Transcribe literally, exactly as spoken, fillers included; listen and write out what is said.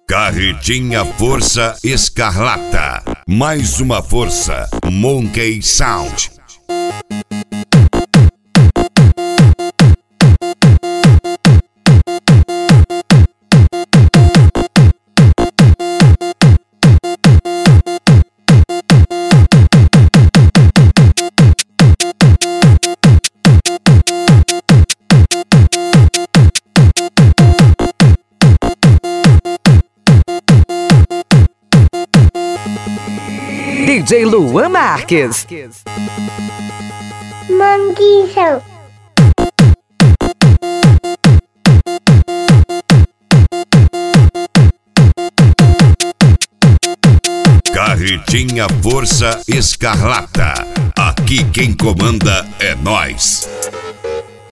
Carretinha Força Escarlata. Mais uma força. Monkey Sound. D J Luan Marques. Monkey Sound. Carretinha Força Escarlata. Aqui quem comanda é nós.